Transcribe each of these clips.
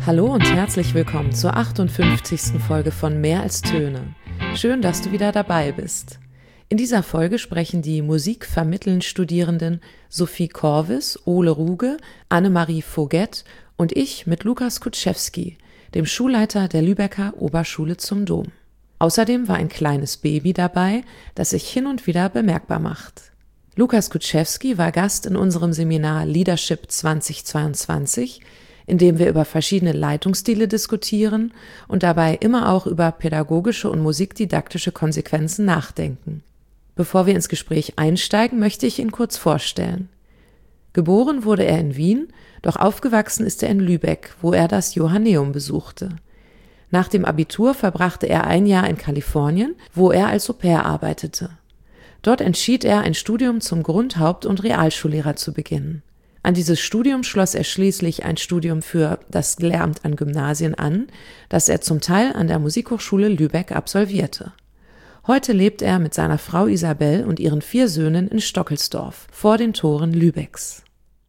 Hallo und herzlich willkommen zur 58. Folge von Mehr als Töne. Schön, dass du wieder dabei bist. In dieser Folge sprechen die Musikvermitteln-Studierenden Sophie Korvis, Ole Ruge, Annemarie Voget und ich mit Lukas Kutschewski, dem Schulleiter der Lübecker Oberschule zum Dom. Außerdem war ein kleines Baby dabei, das sich hin und wieder bemerkbar macht. Lukas Kutschewski war Gast in unserem Seminar Leadership 2022, in dem wir über verschiedene Leitungsstile diskutieren und dabei immer auch über pädagogische und musikdidaktische Konsequenzen nachdenken. Bevor wir ins Gespräch einsteigen, möchte ich ihn kurz vorstellen. Geboren wurde er in Wien, doch aufgewachsen ist er in Lübeck, wo er das Johanneum besuchte. Nach dem Abitur verbrachte er ein Jahr in Kalifornien, wo er als Au-pair arbeitete. Dort entschied er, ein Studium zum Grund-, Haupt- und Realschullehrer zu beginnen. An dieses Studium schloss er schließlich ein Studium für das Lehramt an Gymnasien an, das er zum Teil an der Musikhochschule Lübeck absolvierte. Heute lebt er mit seiner Frau Isabel und ihren 4 Söhnen in Stockelsdorf, vor den Toren Lübecks.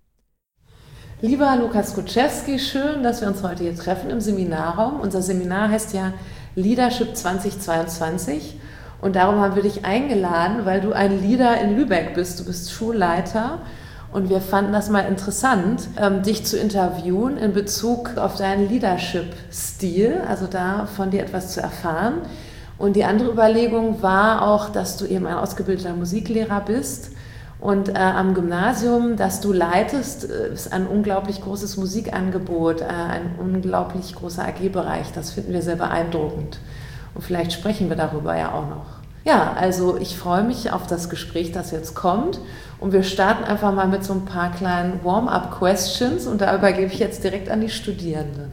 Lieber Lukas Kutschewski, schön, dass wir uns heute hier treffen im Seminarraum. Unser Seminar heißt ja Leadership 2022 und darum haben wir dich eingeladen, weil du ein Leader in Lübeck bist. Du bist Schulleiter. Und wir fanden das mal interessant, dich zu interviewen in Bezug auf deinen Leadership-Stil, also da von dir etwas zu erfahren. Und die andere Überlegung war auch, dass du eben ein ausgebildeter Musiklehrer bist und am Gymnasium, das du leitest, ist ein unglaublich großes Musikangebot, ein unglaublich großer AG-Bereich. Das finden wir sehr beeindruckend. Und vielleicht sprechen wir darüber ja auch noch. Ja, also ich freue mich auf das Gespräch, das jetzt kommt. Und wir starten einfach mal mit so ein paar kleinen Warm-up-Questions und da übergebe ich jetzt direkt an die Studierenden.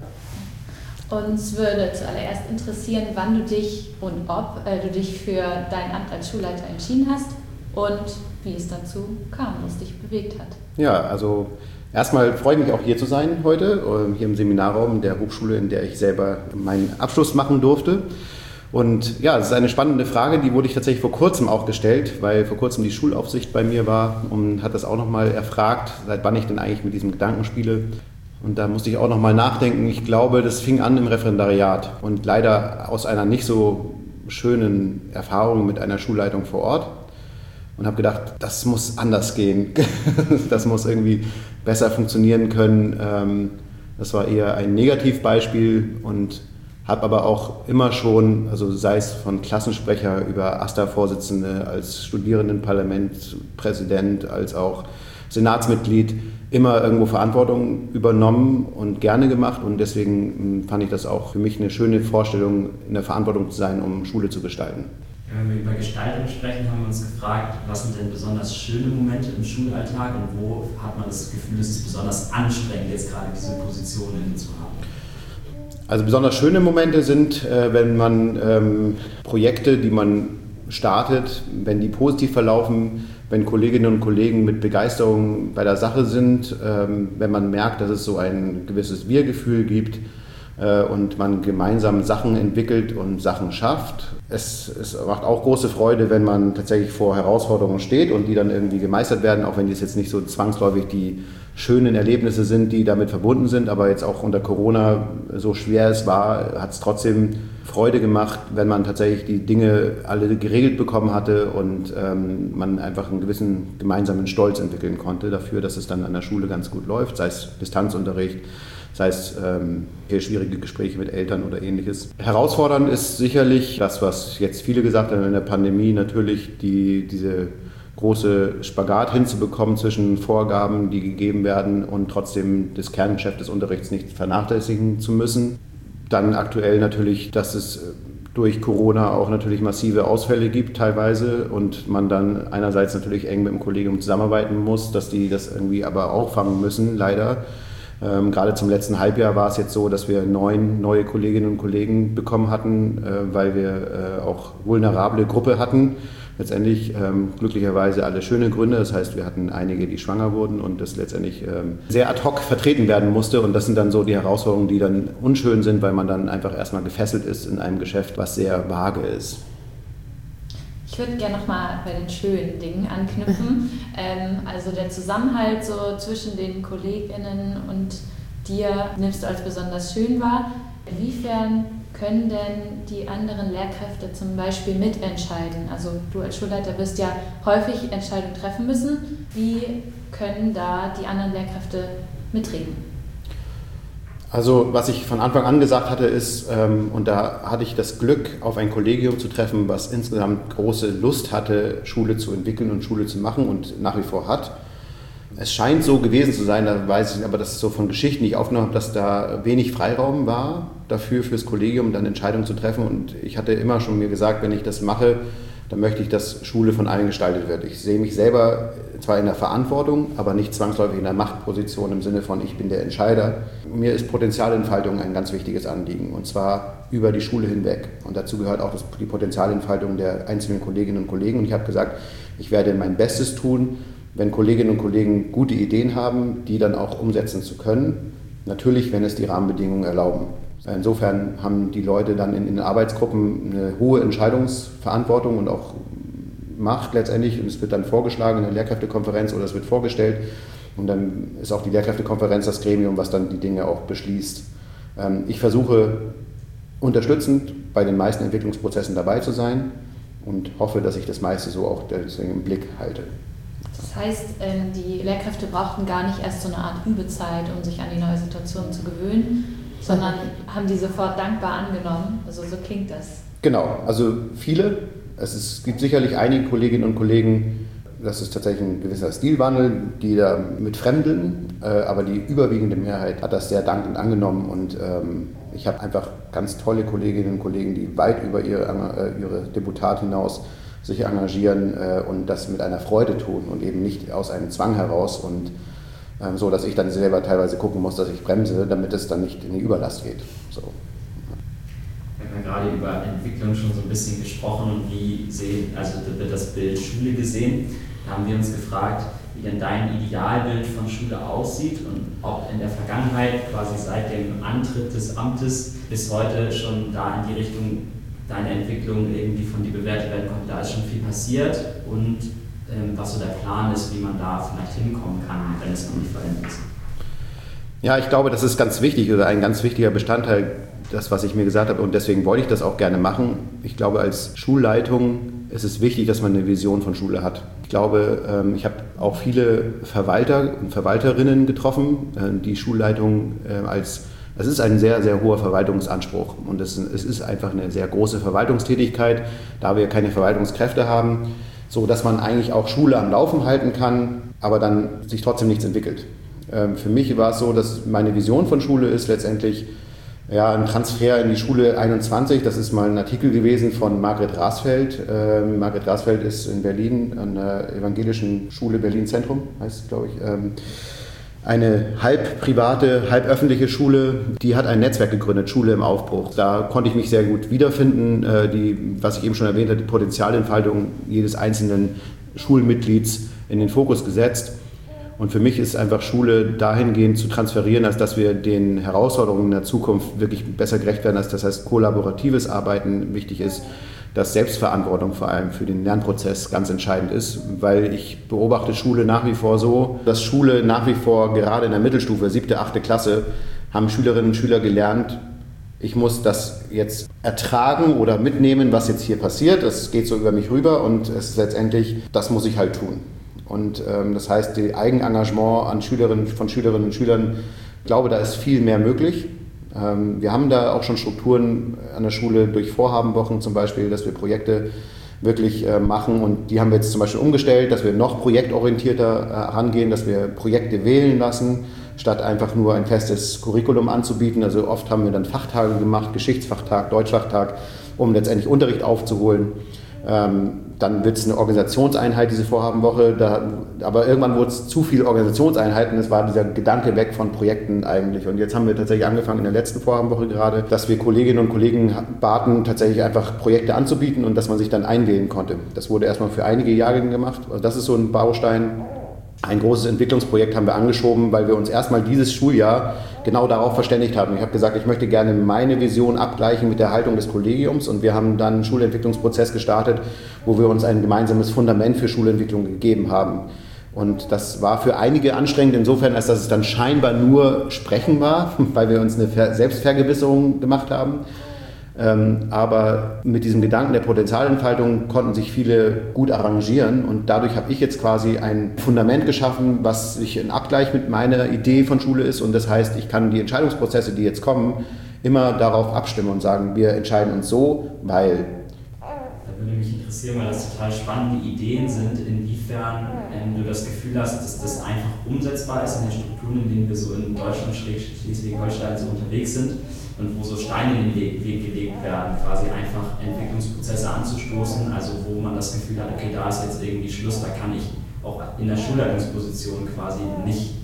Uns würde zuallererst interessieren, wann du dich und ob du dich für dein Amt als Schulleiter entschieden hast und wie es dazu kam, was dich bewegt hat. Ja, also erstmal freue ich mich auch hier zu sein heute, hier im Seminarraum der Hochschule, in der ich selber meinen Abschluss machen durfte. Und ja, das ist eine spannende Frage, die wurde ich tatsächlich vor kurzem auch gestellt, weil vor kurzem die Schulaufsicht bei mir war und hat das auch nochmal erfragt, seit wann ich denn eigentlich mit diesem Gedanken spiele. Und da musste ich auch nochmal nachdenken. Ich glaube, das fing an im Referendariat und leider aus einer nicht so schönen Erfahrung mit einer Schulleitung vor Ort. Und habe gedacht, das muss anders gehen, das muss irgendwie besser funktionieren können. Das war eher ein Negativbeispiel und habe aber auch immer schon, also sei es von Klassensprecher über AStA-Vorsitzende, als Studierendenparlamentspräsident, als auch Senatsmitglied, immer irgendwo Verantwortung übernommen und gerne gemacht. Und deswegen fand ich das auch für mich eine schöne Vorstellung, in der Verantwortung zu sein, um Schule zu gestalten. Ja, wenn wir über Gestaltung sprechen, haben wir uns gefragt, was sind denn besonders schöne Momente im Schulalltag und wo hat man das Gefühl, es ist besonders anstrengend, jetzt gerade diese Position inne zu haben? Also besonders schöne Momente sind, wenn man Projekte, die man startet, wenn die positiv verlaufen, wenn Kolleginnen und Kollegen mit Begeisterung bei der Sache sind, wenn man merkt, dass es so ein gewisses Wir-Gefühl gibt und man gemeinsam Sachen entwickelt und Sachen schafft. Es macht auch große Freude, wenn man tatsächlich vor Herausforderungen steht und die dann irgendwie gemeistert werden, auch wenn dies jetzt nicht so zwangsläufig die schönen Erlebnisse sind, die damit verbunden sind, aber jetzt auch unter Corona, so schwer es war, hat es trotzdem Freude gemacht, wenn man tatsächlich die Dinge alle geregelt bekommen hatte und man einfach einen gewissen gemeinsamen Stolz entwickeln konnte dafür, dass es dann an der Schule ganz gut läuft, sei es Distanzunterricht, sei es schwierige Gespräche mit Eltern oder ähnliches. Herausfordernd ist sicherlich das, was jetzt viele gesagt haben in der Pandemie, natürlich diese große Spagat hinzubekommen zwischen Vorgaben, die gegeben werden und trotzdem das Kerngeschäft des Unterrichts nicht vernachlässigen zu müssen. Dann aktuell natürlich, dass es durch Corona auch natürlich massive Ausfälle gibt teilweise und man dann einerseits natürlich eng mit dem Kollegium zusammenarbeiten muss, dass die das irgendwie aber auffangen müssen, leider. Gerade zum letzten Halbjahr war es jetzt so, dass wir 9 neue Kolleginnen und Kollegen bekommen hatten, weil wir auch vulnerable Gruppe hatten. Letztendlich glücklicherweise alle schöne Gründe. Das heißt, wir hatten einige, die schwanger wurden und das letztendlich sehr ad hoc vertreten werden musste. Und das sind dann so die Herausforderungen, die dann unschön sind, weil man dann einfach erstmal gefesselt ist in einem Geschäft, was sehr vage ist. Ich würde gerne nochmal bei den schönen Dingen anknüpfen. Also der Zusammenhalt so zwischen den KollegInnen und dir nimmst du als besonders schön wahr. Inwiefern können denn die anderen Lehrkräfte zum Beispiel mitentscheiden? Also du als Schulleiter wirst ja häufig Entscheidungen treffen müssen. Wie können da die anderen Lehrkräfte mitreden? Also was ich von Anfang an gesagt hatte ist, und da hatte ich das Glück, auf ein Kollegium zu treffen, was insgesamt große Lust hatte, Schule zu entwickeln und Schule zu machen und nach wie vor hat. Es scheint so gewesen zu sein, da weiß ich aber, dass es so von Geschichten, die ich aufgenommen habe, dass da wenig Freiraum war dafür, fürs Kollegium dann Entscheidungen zu treffen. Und ich hatte immer schon mir gesagt, wenn ich das mache, dann möchte ich, dass Schule von allen gestaltet wird. Ich sehe mich selber zwar in der Verantwortung, aber nicht zwangsläufig in der Machtposition im Sinne von, ich bin der Entscheider. Mir ist Potenzialentfaltung ein ganz wichtiges Anliegen, und zwar über die Schule hinweg. Und dazu gehört auch die Potenzialentfaltung der einzelnen Kolleginnen und Kollegen. Und ich habe gesagt, ich werde mein Bestes tun, wenn Kolleginnen und Kollegen gute Ideen haben, die dann auch umsetzen zu können. Natürlich, wenn es die Rahmenbedingungen erlauben. Insofern haben die Leute dann in den Arbeitsgruppen eine hohe Entscheidungsverantwortung und auch Macht letztendlich. Und es wird dann vorgeschlagen in der Lehrkräftekonferenz oder es wird vorgestellt. Und dann ist auch die Lehrkräftekonferenz das Gremium, was dann die Dinge auch beschließt. Ich versuche unterstützend bei den meisten Entwicklungsprozessen dabei zu sein und hoffe, dass ich das meiste so auch deswegen im Blick halte. Das heißt, die Lehrkräfte brauchten gar nicht erst so eine Art Übezeit, um sich an die neue Situation zu gewöhnen, sondern haben die sofort dankbar angenommen. Also so klingt das. Genau, also viele. Es gibt sicherlich einige Kolleginnen und Kollegen, das ist tatsächlich ein gewisser Stilwandel, die da mit fremdeln, aber die überwiegende Mehrheit hat das sehr dankend angenommen und ich habe einfach ganz tolle Kolleginnen und Kollegen, die weit über ihre Deputat hinaus sich engagieren und das mit einer Freude tun und eben nicht aus einem Zwang heraus und so, dass ich dann selber teilweise gucken muss, dass ich bremse, damit es dann nicht in die Überlast geht. So. Wir haben ja gerade über Entwicklung schon so ein bisschen gesprochen und wird das Bild Schule gesehen. Da haben wir uns gefragt, wie denn dein Idealbild von Schule aussieht und ob in der Vergangenheit, quasi seit dem Antritt des Amtes bis heute schon da in die Richtung deine Entwicklung irgendwie von dir bewertet werden konnte. Da ist schon viel passiert und was so der Plan ist, wie man da vielleicht hinkommen kann, wenn es noch nicht verändert ist. Ja, ich glaube, das ist ganz wichtig oder ein ganz wichtiger Bestandteil, das, was ich mir gesagt habe, und deswegen wollte ich das auch gerne machen. Ich glaube, als Schulleitung ist es wichtig, dass man eine Vision von Schule hat. Ich glaube, ich habe auch viele Verwalter und Verwalterinnen getroffen, die Schulleitung es ist ein sehr, sehr hoher Verwaltungsanspruch und es ist einfach eine sehr große Verwaltungstätigkeit, da wir keine Verwaltungskräfte haben, so dass man eigentlich auch Schule am Laufen halten kann, aber dann sich trotzdem nichts entwickelt. Für mich war es so, dass meine Vision von Schule ist letztendlich ein Transfer in die Schule 21. Das ist mal ein Artikel gewesen von Margret Rasfeld. Margret Rasfeld ist in Berlin an der Evangelischen Schule Berlin Zentrum, heißt es, glaube ich. Eine halb private, halb öffentliche Schule, die hat ein Netzwerk gegründet, Schule im Aufbruch. Da konnte ich mich sehr gut wiederfinden, was ich eben schon erwähnt habe, die Potenzialentfaltung jedes einzelnen Schulmitglieds in den Fokus gesetzt. Und für mich ist einfach Schule dahingehend zu transferieren, als dass wir den Herausforderungen der Zukunft wirklich besser gerecht werden. Das heißt, kollaboratives Arbeiten wichtig ist, dass Selbstverantwortung vor allem für den Lernprozess ganz entscheidend ist, weil ich beobachte Schule nach wie vor so, dass Schule nach wie vor gerade in der Mittelstufe, 7., 8. Klasse, haben Schülerinnen und Schüler gelernt, ich muss das jetzt ertragen oder mitnehmen, was jetzt hier passiert. Das geht so über mich rüber und es ist letztendlich, das muss ich halt tun. Und das heißt, die Eigenengagement von Schülerinnen und Schülern, ich glaube, da ist viel mehr möglich. Wir haben da auch schon Strukturen an der Schule durch Vorhabenwochen zum Beispiel, dass wir Projekte wirklich machen und die haben wir jetzt zum Beispiel umgestellt, dass wir noch projektorientierter rangehen, dass wir Projekte wählen lassen, statt einfach nur ein festes Curriculum anzubieten. Also oft haben wir dann Fachtage gemacht, Geschichtsfachtag, Deutschfachtag, um letztendlich Unterricht aufzuholen. Dann wird es eine Organisationseinheit, diese Vorhabenwoche, aber irgendwann wurde es zu viele Organisationseinheiten, es war dieser Gedanke weg von Projekten eigentlich. Und jetzt haben wir tatsächlich angefangen in der letzten Vorhabenwoche gerade, dass wir Kolleginnen und Kollegen baten, tatsächlich einfach Projekte anzubieten und dass man sich dann einwählen konnte. Das wurde erstmal für einige Jahrgänge gemacht. Also das ist so ein Baustein. Ein großes Entwicklungsprojekt haben wir angeschoben, weil wir uns erstmal dieses Schuljahr genau darauf verständigt haben. Ich habe gesagt, ich möchte gerne meine Vision abgleichen mit der Haltung des Kollegiums und wir haben dann einen Schulentwicklungsprozess gestartet, wo wir uns ein gemeinsames Fundament für Schulentwicklung gegeben haben. Und das war für einige anstrengend insofern, als dass es dann scheinbar nur Sprechen war, weil wir uns eine Selbstvergewisserung gemacht haben. Aber mit diesem Gedanken der Potenzialentfaltung konnten sich viele gut arrangieren und dadurch habe ich jetzt quasi ein Fundament geschaffen, was sich in Abgleich mit meiner Idee von Schule ist und das heißt, ich kann die Entscheidungsprozesse, die jetzt kommen, immer darauf abstimmen und sagen, wir entscheiden uns so, weil... Da würde mich interessieren, weil das total spannende Ideen sind, inwiefern du das Gefühl hast, dass das einfach umsetzbar ist in den Strukturen, in denen wir so in Deutschland, Schleswig-Holstein so unterwegs sind. Und wo so Steine in den Weg gelegt werden, quasi einfach Entwicklungsprozesse anzustoßen, also wo man das Gefühl hat, okay, da ist jetzt irgendwie Schluss, da kann ich auch in der Schulleitungsposition quasi nicht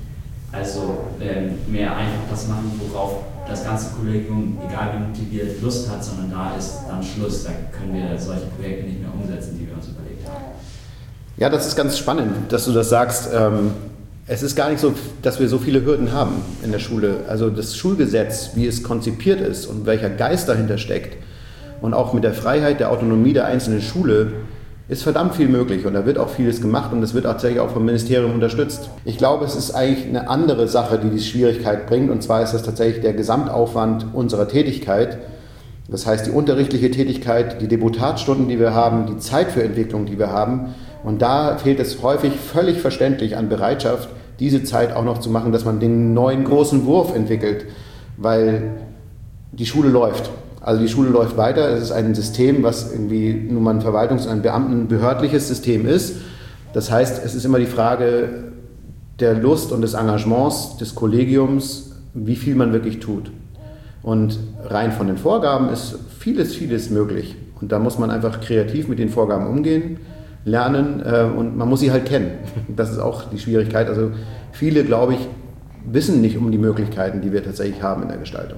mehr einfach das machen, worauf das ganze Kollegium, egal wie motiviert, Lust hat, sondern da ist dann Schluss, da können wir solche Projekte nicht mehr umsetzen, die wir uns überlegt haben. Ja, das ist ganz spannend, dass du das sagst. Es ist gar nicht so, dass wir so viele Hürden haben in der Schule. Also das Schulgesetz, wie es konzipiert ist und welcher Geist dahinter steckt und auch mit der Freiheit, der Autonomie der einzelnen Schule ist verdammt viel möglich und da wird auch vieles gemacht und es wird tatsächlich auch vom Ministerium unterstützt. Ich glaube, es ist eigentlich eine andere Sache, die Schwierigkeit bringt und zwar ist das tatsächlich der Gesamtaufwand unserer Tätigkeit. Das heißt, die unterrichtliche Tätigkeit, die Deputatstunden, die wir haben, die Zeit für Entwicklung, die wir haben und da fehlt es häufig völlig verständlich an Bereitschaft, diese Zeit auch noch zu machen, dass man den neuen großen Wurf entwickelt, weil die Schule läuft. Also die Schule läuft weiter. Es ist ein System, was irgendwie nun mal ein beamtenbehördliches System ist. Das heißt, es ist immer die Frage der Lust und des Engagements des Kollegiums, wie viel man wirklich tut. Und rein von den Vorgaben ist vieles möglich. Und da muss man einfach kreativ mit den Vorgaben umgehen, lernen und man muss sie halt kennen. Das ist auch die Schwierigkeit. Also viele, glaube ich, wissen nicht um die Möglichkeiten, die wir tatsächlich haben in der Gestaltung.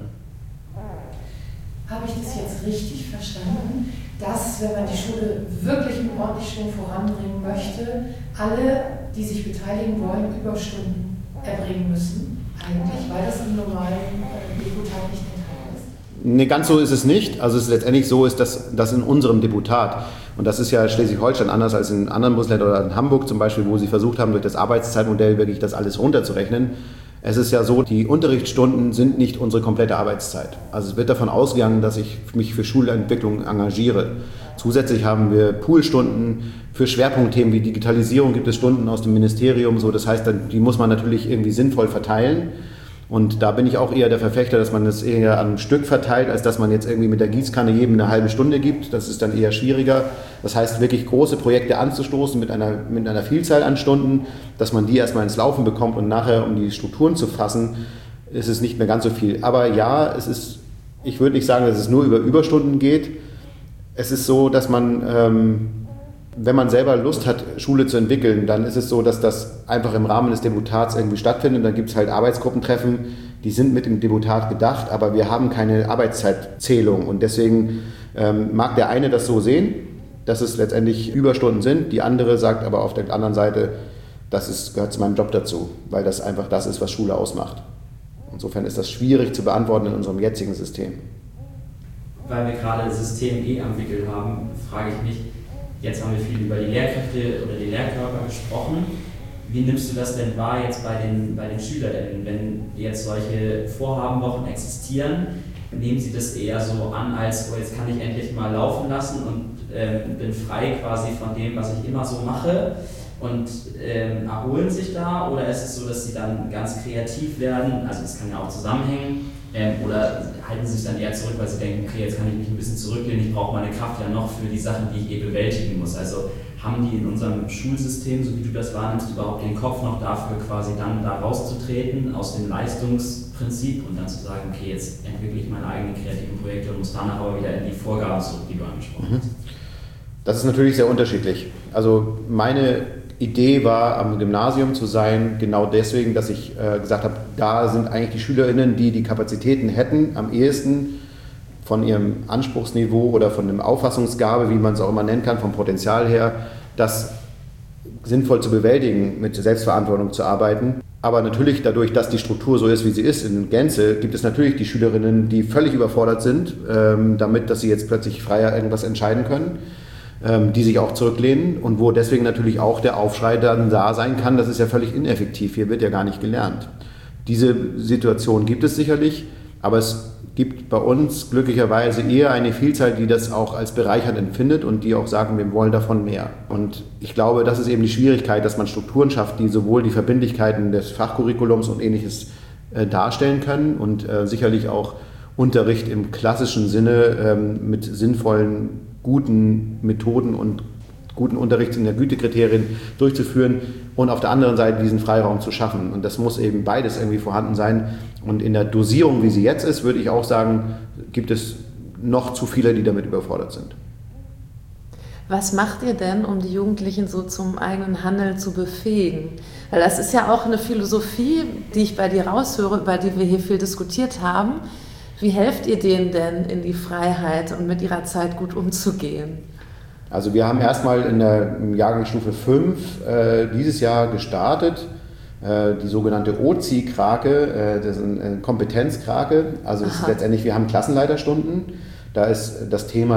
Habe ich das jetzt richtig verstanden, dass, wenn man die Schule wirklich mit ordentlich Schwung voranbringen möchte, alle, die sich beteiligen wollen, Überstunden erbringen müssen? Eigentlich, weil das im normalen Deputat nicht enthalten ist? Nee, ganz so ist es nicht. Also es ist letztendlich so, ist, dass das in unserem Deputat, und das ist ja Schleswig-Holstein anders als in anderen Bundesländern oder in Hamburg zum Beispiel, wo sie versucht haben, durch das Arbeitszeitmodell wirklich das alles runterzurechnen. Es ist ja so, die Unterrichtsstunden sind nicht unsere komplette Arbeitszeit. Also es wird davon ausgegangen, dass ich mich für Schulentwicklung engagiere. Zusätzlich haben wir Poolstunden für Schwerpunktthemen wie Digitalisierung, gibt es Stunden aus dem Ministerium. So, das heißt, die muss man natürlich irgendwie sinnvoll verteilen. Und da bin ich auch eher der Verfechter, dass man das eher am Stück verteilt, als dass man jetzt irgendwie mit der Gießkanne jedem eine halbe Stunde gibt. Das ist dann eher schwieriger. Das heißt, wirklich große Projekte anzustoßen mit einer Vielzahl an Stunden, dass man die erstmal ins Laufen bekommt und nachher, um die Strukturen zu fassen, ist es nicht mehr ganz so viel. Aber ja, ich würde nicht sagen, dass es nur über Überstunden geht. Es ist so, dass man, wenn man selber Lust hat, Schule zu entwickeln, dann ist es so, dass das einfach im Rahmen des Deputats irgendwie stattfindet. Dann gibt es halt Arbeitsgruppentreffen, die sind mit dem Deputat gedacht, aber wir haben keine Arbeitszeitzählung. Und deswegen mag der eine das so sehen, dass es letztendlich Überstunden sind. Die andere sagt aber auf der anderen Seite, gehört zu meinem Job dazu, weil das einfach das ist, was Schule ausmacht. Insofern ist das schwierig zu beantworten in unserem jetzigen System. Weil wir gerade das System am Wickel haben, frage ich mich, jetzt haben wir viel über die Lehrkräfte oder die Lehrkörper gesprochen. Wie nimmst du das denn wahr jetzt bei den SchülerInnen, wenn jetzt solche Vorhabenwochen existieren? Nehmen sie das eher so an, als jetzt kann ich endlich mal laufen lassen und bin frei quasi von dem, was ich immer so mache und erholen sich da? Oder ist es so, dass sie dann ganz kreativ werden? Also das kann ja auch zusammenhängen. Oder halten sie sich dann eher zurück, weil sie denken, okay, jetzt kann ich mich ein bisschen zurücklehnen, ich brauche meine Kraft ja noch für die Sachen, die ich bewältigen muss. Also haben die in unserem Schulsystem, so wie du das wahrnimmst, überhaupt den Kopf noch dafür, quasi dann da rauszutreten aus dem Leistungsprinzip und dann zu sagen, okay, jetzt entwickle ich meine eigenen kreativen Projekte und muss danach aber wieder in die Vorgaben zurück, die du angesprochen hast? Das ist natürlich sehr unterschiedlich. Also meine Idee war, am Gymnasium zu sein, genau deswegen, dass ich gesagt habe, da sind eigentlich die SchülerInnen, die die Kapazitäten hätten, am ehesten von ihrem Anspruchsniveau oder von der Auffassungsgabe, wie man es auch immer nennen kann, vom Potenzial her, das sinnvoll zu bewältigen, mit Selbstverantwortung zu arbeiten. Aber natürlich dadurch, dass die Struktur so ist, wie sie ist, in Gänze, gibt es natürlich die SchülerInnen, die völlig überfordert sind, damit, dass sie jetzt plötzlich freier irgendwas entscheiden können. die sich auch zurücklehnen und wo deswegen natürlich auch der Aufschrei dann da sein kann, das ist ja völlig ineffektiv, hier wird ja gar nicht gelernt. Diese Situation gibt es sicherlich, aber es gibt bei uns glücklicherweise eher eine Vielzahl, die das auch als bereichernd empfindet und die auch sagen, wir wollen davon mehr. Und ich glaube, das ist eben die Schwierigkeit, dass man Strukturen schafft, die sowohl die Verbindlichkeiten des Fachcurriculums und Ähnliches darstellen können und sicherlich auch Unterricht im klassischen Sinne mit sinnvollen, guten Methoden und guten Unterrichts- in der Gütekriterien durchzuführen und auf der anderen Seite diesen Freiraum zu schaffen. Und das muss eben beides irgendwie vorhanden sein. Und in der Dosierung, wie sie jetzt ist, würde ich auch sagen, gibt es noch zu viele, die damit überfordert sind. Was macht ihr denn, um die Jugendlichen so zum eigenen Handeln zu befähigen? Weil das ist ja auch eine Philosophie, die ich bei dir raushöre, über die wir hier viel diskutiert haben. Wie helft ihr denen denn in die Freiheit und mit ihrer Zeit gut umzugehen? Also wir haben erstmal im Jahrgang Stufe 5 dieses Jahr gestartet, die sogenannte OZI-Krake, das ist eine Kompetenzkrake. Also es ist letztendlich, wir haben Klassenleiterstunden, da ist das Thema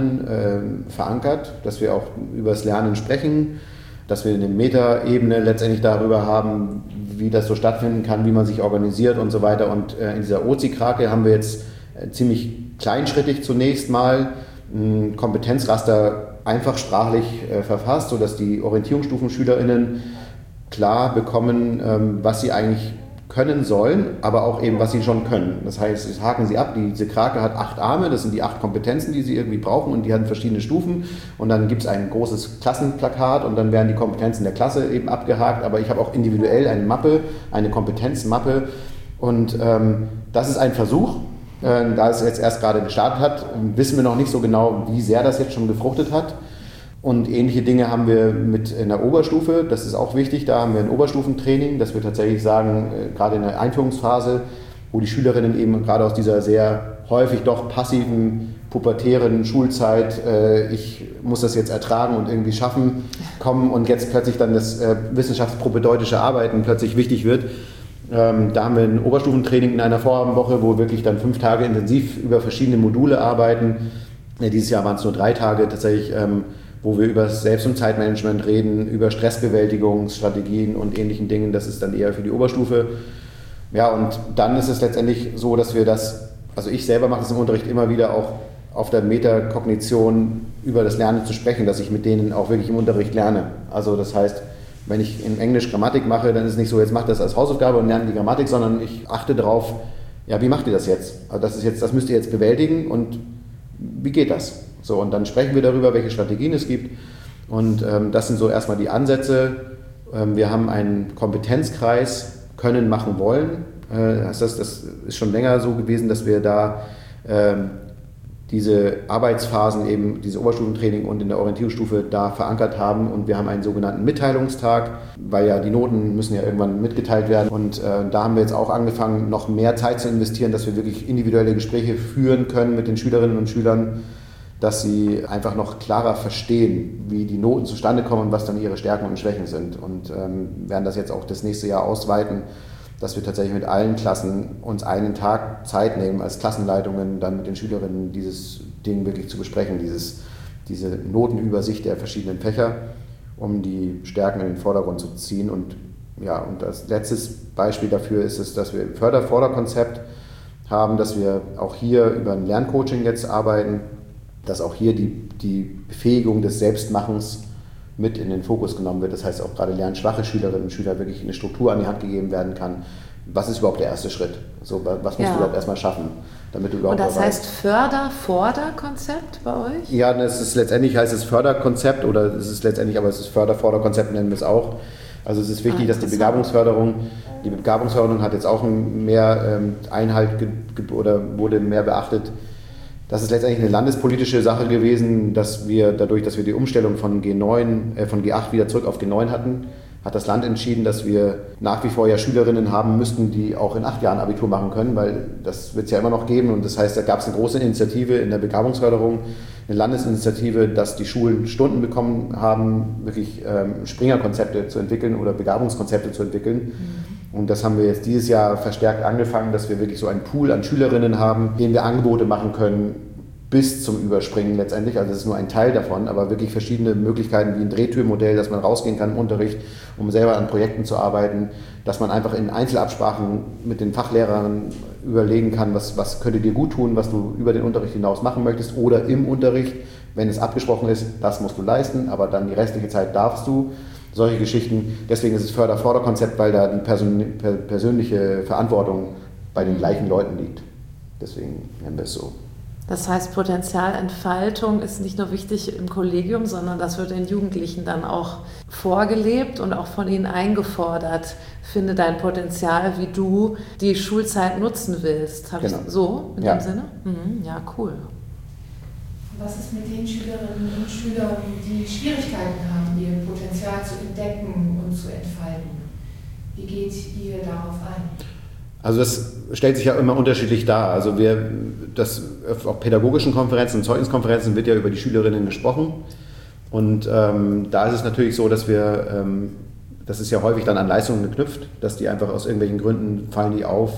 Lernen verankert, dass wir auch über das Lernen sprechen, dass wir eine Metaebene letztendlich darüber haben, wie das so stattfinden kann, wie man sich organisiert und so weiter. Und in dieser OZI-Krake haben wir jetzt ziemlich kleinschrittig zunächst mal ein Kompetenzraster einfach sprachlich verfasst, sodass die Orientierungsstufenschülerinnen klar bekommen, was sie eigentlich können sollen, aber auch eben, was sie schon können. Das heißt, das haken sie ab. Diese Krake hat 8 Arme, das sind die 8 Kompetenzen, die sie irgendwie brauchen und die haben verschiedene Stufen. Und dann gibt es ein großes Klassenplakat und dann werden die Kompetenzen der Klasse eben abgehakt. Aber ich habe auch individuell eine Mappe, eine Kompetenzmappe. Und das ist ein Versuch. Da es jetzt erst gerade gestartet hat, wissen wir noch nicht so genau, wie sehr das jetzt schon gefruchtet hat. Und ähnliche Dinge haben wir mit in der Oberstufe, das ist auch wichtig, da haben wir ein Oberstufentraining, dass wir tatsächlich sagen, gerade in der Einführungsphase, wo die Schülerinnen eben gerade aus dieser sehr häufig doch passiven, pubertären Schulzeit, ich muss das jetzt ertragen und irgendwie schaffen, kommen und jetzt plötzlich dann das wissenschaftspropädeutische Arbeiten plötzlich wichtig wird. Da haben wir ein Oberstufentraining in einer Vorabendwoche, wo wir wirklich dann 5 Tage intensiv über verschiedene Module arbeiten. Dieses Jahr waren es nur 3 Tage tatsächlich, wo wir über Selbst- und Zeitmanagement reden, über Stressbewältigungsstrategien und ähnlichen Dingen. Das ist dann eher für die Oberstufe. Ja, und dann ist es letztendlich so, dass wir also ich selber mache das im Unterricht immer wieder auch auf der Metakognition über das Lernen zu sprechen, dass ich mit denen auch wirklich im Unterricht lerne. Also das heißt, wenn ich in Englisch Grammatik mache, dann ist es nicht so, jetzt macht das als Hausaufgabe und lernt die Grammatik, sondern ich achte darauf, ja, wie macht ihr das jetzt? Also das müsst ihr jetzt bewältigen und wie geht das? So, und dann sprechen wir darüber, welche Strategien es gibt. Und das sind so erstmal die Ansätze. Wir haben einen Kompetenzkreis, können, machen, wollen. Das ist schon länger so gewesen, dass wir da diese Arbeitsphasen, eben dieses Oberstufentraining und in der Orientierungsstufe da verankert haben. Und wir haben einen sogenannten Mitteilungstag, weil ja die Noten müssen ja irgendwann mitgeteilt werden. Und da haben wir jetzt auch angefangen, noch mehr Zeit zu investieren, dass wir wirklich individuelle Gespräche führen können mit den Schülerinnen und Schülern, dass sie einfach noch klarer verstehen, wie die Noten zustande kommen und was dann ihre Stärken und Schwächen sind. Und werden das jetzt auch das nächste Jahr ausweiten, dass wir tatsächlich mit allen Klassen uns einen Tag Zeit nehmen, als Klassenleitungen dann mit den Schülerinnen dieses Ding wirklich zu besprechen, diese Notenübersicht der verschiedenen Fächer, um die Stärken in den Vordergrund zu ziehen. Und ja, und als letztes Beispiel dafür ist es, dass wir ein Förder-Vorder-Konzept haben, dass wir auch hier über ein Lerncoaching jetzt arbeiten, dass auch hier die Befähigung des Selbstmachens mit in den Fokus genommen wird. Das heißt auch gerade lernschwache Schülerinnen und Schüler wirklich eine Struktur an die Hand gegeben werden kann. Was ist überhaupt der erste Schritt? So, was musst du überhaupt erstmal schaffen, damit du überhaupt. Und das heißt Förder-Vorder-Konzept bei euch? Ja, letztendlich heißt es Förderkonzept aber es ist Förder-Vorder-Konzept nennen wir es auch. Also es ist wichtig, dass die Begabungsförderung hat jetzt auch mehr Einhalt oder wurde mehr beachtet. Das ist letztendlich eine landespolitische Sache gewesen, dass wir dadurch, dass wir die Umstellung von G8 wieder zurück auf G9 hatten, hat das Land entschieden, dass wir nach wie vor ja Schülerinnen haben müssten, die auch in 8 Jahren Abitur machen können, weil das wird es ja immer noch geben. Und das heißt, da gab es eine große Initiative in der Begabungsförderung, eine Landesinitiative, dass die Schulen Stunden bekommen haben, wirklich Springer-Konzepte zu entwickeln oder Begabungskonzepte zu entwickeln. Und das haben wir jetzt dieses Jahr verstärkt angefangen, dass wir wirklich so einen Pool an Schülerinnen haben, denen wir Angebote machen können, bis zum Überspringen letztendlich, also das ist nur ein Teil davon, aber wirklich verschiedene Möglichkeiten wie ein Drehtürmodell, dass man rausgehen kann im Unterricht, um selber an Projekten zu arbeiten, dass man einfach in Einzelabsprachen mit den Fachlehrern überlegen kann, was könnte dir gut tun, was du über den Unterricht hinaus machen möchtest oder im Unterricht, wenn es abgesprochen ist, das musst du leisten, aber dann die restliche Zeit darfst du. Solche Geschichten. Deswegen ist es Förder-Förder-Konzept, weil da die persönliche Verantwortung bei den gleichen Leuten liegt. Deswegen nennen wir es so. Das heißt, Potenzialentfaltung ist nicht nur wichtig im Kollegium, sondern das wird den Jugendlichen dann auch vorgelebt und auch von ihnen eingefordert. Finde dein Potenzial, wie du die Schulzeit nutzen willst. Habe ich so in dem Sinne? Ja, cool. Was ist mit den Schülerinnen und Schülern, die Schwierigkeiten haben, ihr Potenzial zu entdecken und zu entfalten? Wie geht ihr darauf ein? Also das stellt sich ja immer unterschiedlich dar. Also auf pädagogischen Konferenzen und Zeugniskonferenzen wird ja über die Schülerinnen gesprochen. Und da ist es natürlich so, dass das ist ja häufig dann an Leistungen geknüpft, dass die einfach aus irgendwelchen Gründen fallen die auf,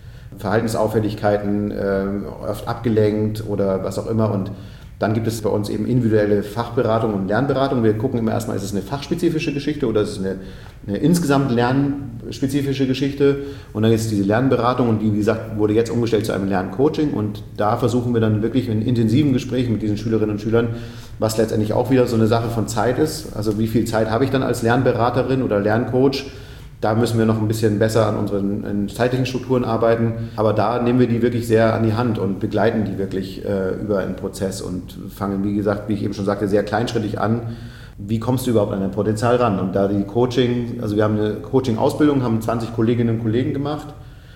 Verhaltensauffälligkeiten, oft abgelenkt oder was auch immer. Und dann gibt es bei uns eben individuelle Fachberatung und Lernberatung. Wir gucken immer erstmal, ist es eine fachspezifische Geschichte oder ist es eine insgesamt lernspezifische Geschichte. Und dann ist es diese Lernberatung und die, wie gesagt, wurde jetzt umgestellt zu einem Lerncoaching. Und da versuchen wir dann wirklich in intensiven Gesprächen mit diesen Schülerinnen und Schülern, was letztendlich auch wieder so eine Sache von Zeit ist. Also wie viel Zeit habe ich dann als Lernberaterin oder Lerncoach? Da müssen wir noch ein bisschen besser an unseren zeitlichen Strukturen arbeiten. Aber da nehmen wir die wirklich sehr an die Hand und begleiten die wirklich über einen Prozess und fangen, wie gesagt, wie ich eben schon sagte, sehr kleinschrittig an. Wie kommst du überhaupt an dein Potenzial ran? Und da wir haben eine Coaching-Ausbildung, haben 20 Kolleginnen und Kollegen gemacht.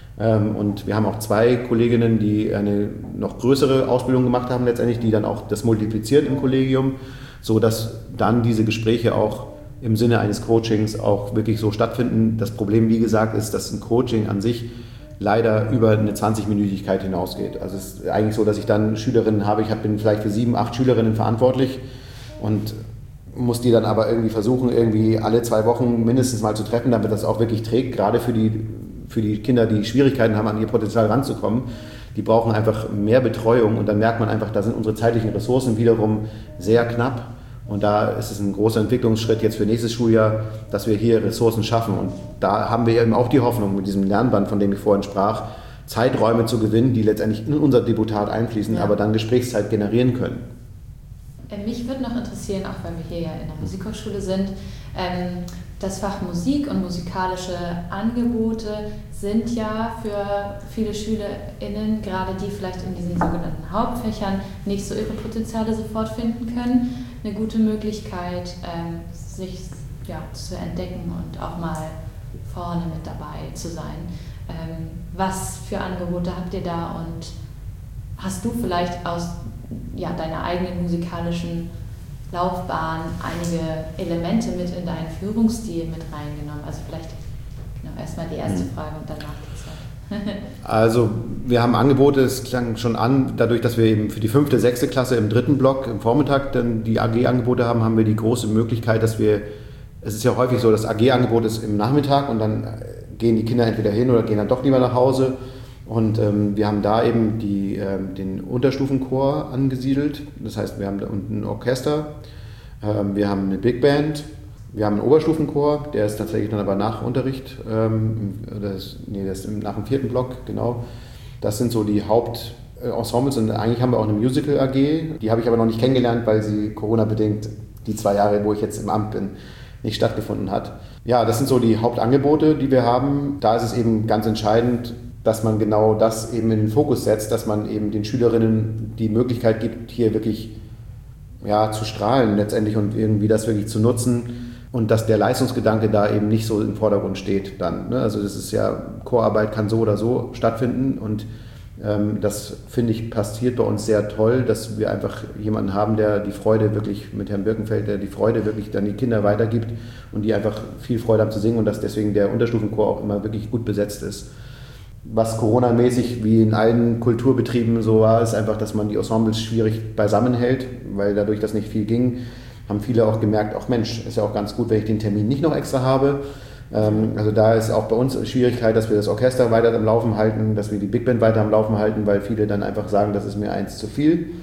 Und wir haben auch 2 Kolleginnen, die eine noch größere Ausbildung gemacht haben letztendlich, die dann auch das multiplizieren im Kollegium, sodass dann diese Gespräche auch im Sinne eines Coachings auch wirklich so stattfinden. Das Problem, wie gesagt, ist, dass ein Coaching an sich leider über eine 20-Minütigkeit hinausgeht. Also es ist eigentlich so, dass ich dann Schülerinnen habe, bin vielleicht für 7, 8 Schülerinnen verantwortlich und muss die dann aber irgendwie versuchen, irgendwie alle 2 Wochen mindestens mal zu treffen, damit das auch wirklich trägt, gerade für die Kinder, die Schwierigkeiten haben, an ihr Potenzial ranzukommen. Die brauchen einfach mehr Betreuung und dann merkt man einfach, da sind unsere zeitlichen Ressourcen wiederum sehr knapp. Und da ist es ein großer Entwicklungsschritt jetzt für nächstes Schuljahr, dass wir hier Ressourcen schaffen. Und da haben wir eben auch die Hoffnung mit diesem Lernband, von dem ich vorhin sprach, Zeiträume zu gewinnen, die letztendlich in unser Deputat einfließen, aber dann Gesprächszeit generieren können. Mich würde noch interessieren, auch weil wir hier ja in der Musikhochschule sind, das Fach Musik und musikalische Angebote sind ja für viele SchülerInnen, gerade die vielleicht in diesen sogenannten Hauptfächern nicht so ihre Potenziale sofort finden können, eine gute Möglichkeit, sich zu entdecken und auch mal vorne mit dabei zu sein. Was für Angebote habt ihr da und hast du vielleicht aus deiner eigenen musikalischen Laufbahn einige Elemente mit in deinen Führungsstil mit reingenommen? Also vielleicht erstmal die erste Frage und danach die zweite. Also wir haben Angebote, es klang schon an, dadurch, dass wir eben für die 5., 6. Klasse im 3. Block im Vormittag dann die AG-Angebote haben, haben wir die große Möglichkeit, es ist ja häufig so, das AG-Angebot ist im Nachmittag und dann gehen die Kinder entweder hin oder gehen dann doch lieber nach Hause. Und wir haben da eben den Unterstufenchor angesiedelt. Das heißt, wir haben da unten ein Orchester, wir haben eine Big Band, wir haben einen Oberstufenchor, der ist tatsächlich dann aber nach Unterricht, das ist nach dem 4. Block, genau. Das sind so die Hauptensembles und eigentlich haben wir auch eine Musical AG, die habe ich aber noch nicht kennengelernt, weil sie Corona-bedingt die 2 Jahre, wo ich jetzt im Amt bin, nicht stattgefunden hat. Ja, das sind so die Hauptangebote, die wir haben. Da ist es eben ganz entscheidend, dass man genau das eben in den Fokus setzt, dass man eben den Schülerinnen die Möglichkeit gibt, hier wirklich zu strahlen letztendlich und irgendwie das wirklich zu nutzen und dass der Leistungsgedanke da eben nicht so im Vordergrund steht dann. Ne? Also das ist Chorarbeit kann so oder so stattfinden und das, finde ich, passiert bei uns sehr toll, dass wir einfach jemanden haben, der die Freude wirklich, mit Herrn Birkenfeld, der die Freude wirklich dann die Kinder weitergibt und die einfach viel Freude haben zu singen und dass deswegen der Unterstufenchor auch immer wirklich gut besetzt ist. Was Corona-mäßig wie in allen Kulturbetrieben so war, ist einfach, dass man die Ensembles schwierig beisammen hält, weil dadurch, dass nicht viel ging, haben viele auch gemerkt, ach Mensch, ist ja auch ganz gut, wenn ich den Termin nicht noch extra habe. Also da ist auch bei uns eine Schwierigkeit, dass wir das Orchester weiter am Laufen halten, dass wir die Big Band weiter am Laufen halten, weil viele dann einfach sagen, das ist mir eins zu viel.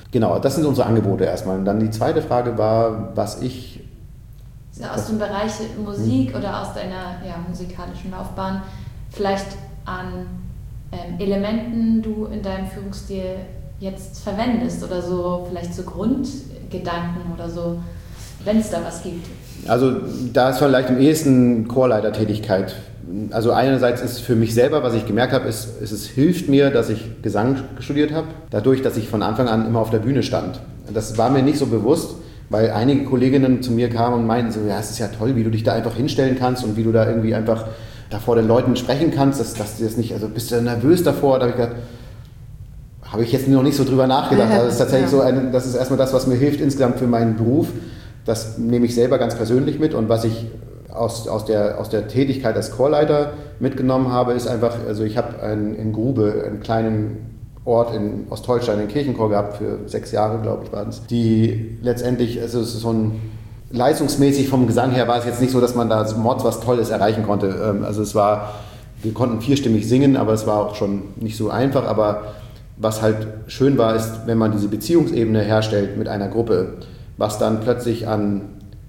Genau, das sind unsere Angebote erstmal. Und dann die zweite Frage war, was ich... Aus dem Bereich Musik oder aus deiner musikalischen Laufbahn vielleicht an Elementen du in deinem Führungsstil jetzt verwendest oder so, vielleicht so Grundgedanken oder so, wenn es da was gibt. Also da ist vielleicht am ehesten Chorleitertätigkeit. Also einerseits ist für mich selber, was ich gemerkt habe, es hilft mir, dass ich Gesang studiert habe, dadurch, dass ich von Anfang an immer auf der Bühne stand. Das war mir nicht so bewusst, weil einige Kolleginnen zu mir kamen und meinten so, ja, es ist ja toll, wie du dich da einfach hinstellen kannst und wie du da irgendwie einfach da vor den Leuten sprechen kannst, dass du das nicht, also bist du nervös davor? Da habe ich gedacht, habe ich jetzt noch nicht so drüber nachgedacht. Also das ist tatsächlich so, das ist erstmal das, was mir hilft insgesamt für meinen Beruf. Das nehme ich selber ganz persönlich mit und was ich aus der Tätigkeit als Chorleiter mitgenommen habe, ist einfach, also ich habe in Grube, einen kleinen Ort in Ostholstein, einen Kirchenchor gehabt, für 6 Jahre, glaube ich, waren es, die letztendlich, also es ist so ein, leistungsmäßig vom Gesang her war es jetzt nicht so, dass man da Mords was Tolles erreichen konnte. Also wir konnten 4stimmig singen, aber es war auch schon nicht so einfach, aber was halt schön war, ist, wenn man diese Beziehungsebene herstellt mit einer Gruppe, was dann plötzlich an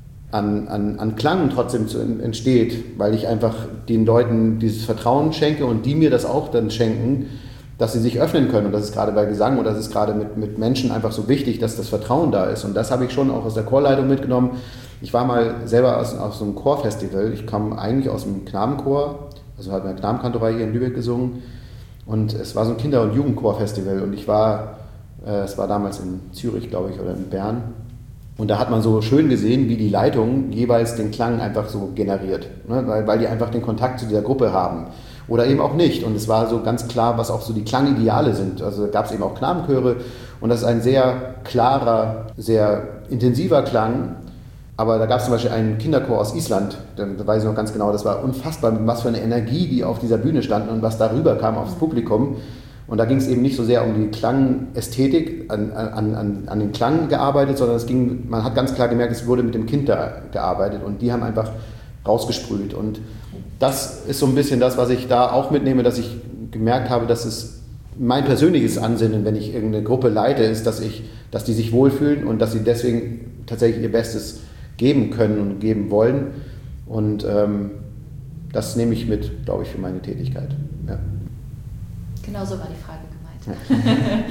Klang trotzdem entsteht, weil ich einfach den Leuten dieses Vertrauen schenke und die mir das auch dann schenken, dass sie sich öffnen können. Und das ist gerade bei Gesang oder das ist gerade mit Menschen einfach so wichtig, dass das Vertrauen da ist. Und das habe ich schon auch aus der Chorleitung mitgenommen. Ich war mal selber aus so einem Chorfestival. Ich kam eigentlich aus dem Knabenchor, also habe in der Knabenkantorei hier in Lübeck gesungen. Und es war so ein Kinder- und Jugendchorfestival. Und es war damals in Zürich, glaube ich, oder in Bern. Und da hat man so schön gesehen, wie die Leitung jeweils den Klang einfach so generiert, ne? weil die einfach den Kontakt zu dieser Gruppe haben. Oder eben auch nicht. Und es war so ganz klar, was auch so die Klangideale sind. Also gab es eben auch Knabenchöre. Und das ist ein sehr klarer, sehr intensiver Klang. Aber da gab es zum Beispiel einen Kinderchor aus Island, da weiß ich noch ganz genau, das war unfassbar, was für eine Energie die auf dieser Bühne standen und was darüber kam aufs Publikum. Und da ging es eben nicht so sehr um die Klangästhetik, an den Klang gearbeitet, sondern man hat ganz klar gemerkt, es wurde mit dem Kind da gearbeitet und die haben einfach rausgesprüht. Und das ist so ein bisschen das, was ich da auch mitnehme, dass ich gemerkt habe, dass es mein persönliches Ansinnen, wenn ich irgendeine Gruppe leite, ist, dass die sich wohlfühlen und dass sie deswegen tatsächlich ihr Bestes geben können und geben wollen. Und das nehme ich mit, glaube ich, für meine Tätigkeit. Ja. Genau so war die Frage gemeint.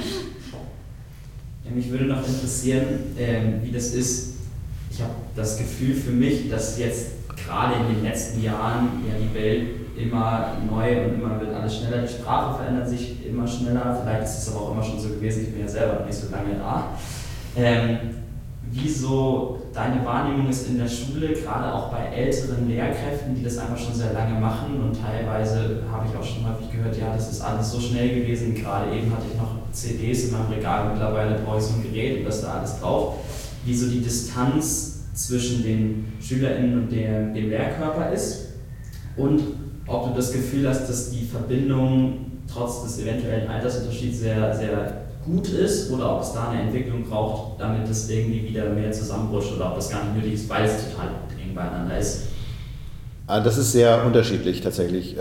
Ja, mich würde noch interessieren, wie das ist. Ich habe das Gefühl für mich, dass jetzt gerade in den letzten Jahren ja die Welt immer neu und immer wird alles schneller. Die Sprache verändert sich immer schneller. Vielleicht ist es aber auch immer schon so gewesen. Ich bin ja selber nicht so lange da. Wie so deine Wahrnehmung ist in der Schule, gerade auch bei älteren Lehrkräften, die das einfach schon sehr lange machen und teilweise habe ich auch schon häufig gehört, ja, das ist alles so schnell gewesen, gerade eben hatte ich noch CDs in meinem Regal, mittlerweile brauche ich so ein Gerät und das da alles drauf. Wie so die Distanz zwischen den SchülerInnen und dem Lehrkörper ist und ob du das Gefühl hast, dass die Verbindung trotz des eventuellen Altersunterschieds sehr, sehr gut ist oder ob es da eine Entwicklung braucht, damit es irgendwie wieder mehr zusammenrutscht oder ob das gar nicht nötig ist, weil es total eng beieinander ist. Das ist sehr unterschiedlich tatsächlich.